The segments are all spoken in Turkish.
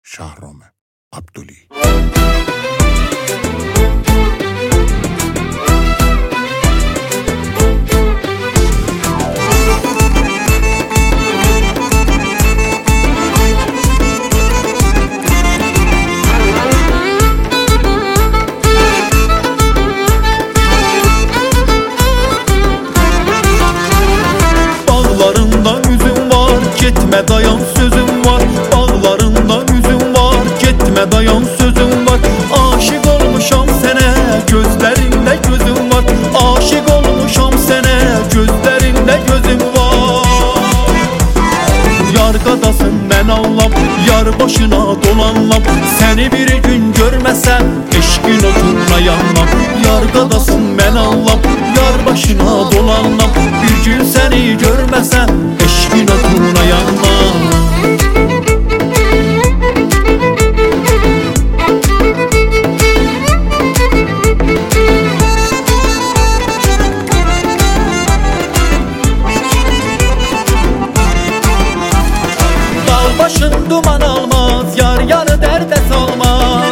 Şahrome Abduli. Bağlarında üzüm var, gitme dayan sözüm var. Bağlarında üzüm var, gitme dayan sözüm var. Aşık olmuşam sene, gözlerinde gözüm var. Aşık olmuşam sene, gözlerinde gözüm var. Yargadasın ben anlam, yar başına dolanlam. Seni bir gün görmesem, eşkin oturuna yanmam. Yargadasın ben anlam, yar başına dolanlam. Bir gün seni görmesem, eşkin oturuna yanmam. Dağ başın duman almaz, yar yarı derde salmaz.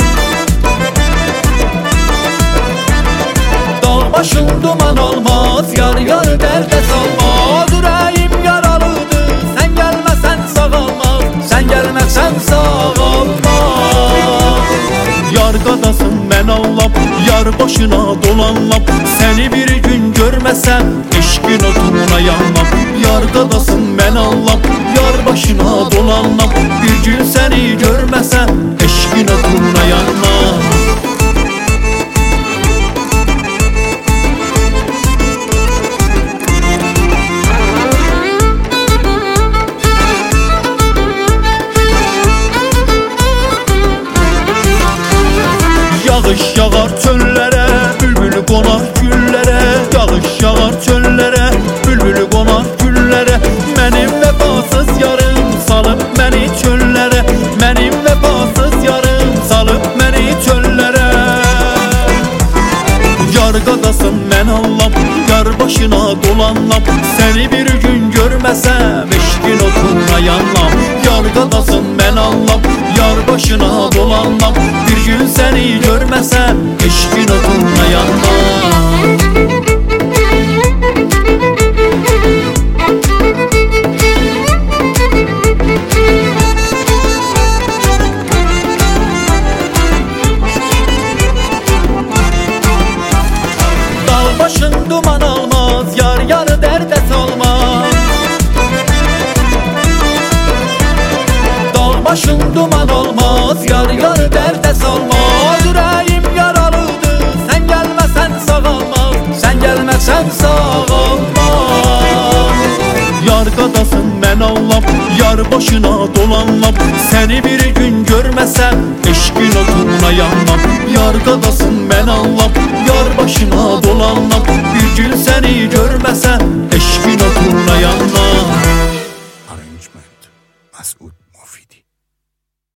Dağ başın duman almaz, yar yarı derde salmaz. Yüreğim yaralıdır, sen gelmesen sağalmaz. Sen gelmezsen sağalmaz. Yargadasın ben anlam, yar başına dolanlam. Seni bir gün görmesem, eşkin oturuna yanmam. Yargadasın ben anlam, yar başına dolanlam. Bir gün seni görmesem, eşkin oturuna yanmam. Yağış yağar çöllere, bülbülü konar güllere. Yağış yağar çöllere, bülbülü konar güllere. Benim vefasız yarım salıp beni çöllere. Benim vefasız yarım salıp beni çöllere. Yargadasın ben anlam, yar başına dolanlam. Seni bir gün görmesem, eşkin oturuna yanmam. Yargadasın ben anlam, yar başına dolanlam. Bir gün seni görmesem, eşkin oturuna yanmam. Dağ başın duman almaz, yar yarı derde salmaz. Dağ başın duman olmaz, yar yarı derde salmaz. Yüreğim yaralıdır, sen gelmesen sağalmaz. Sen gelmezsen sağalmaz. Yargadasın ben anlam, yar başına dolanlam. Seni bir gün görmesem, eşkin oturuna yanmam. Yargadasın ben anlam, yar başına dolanlam.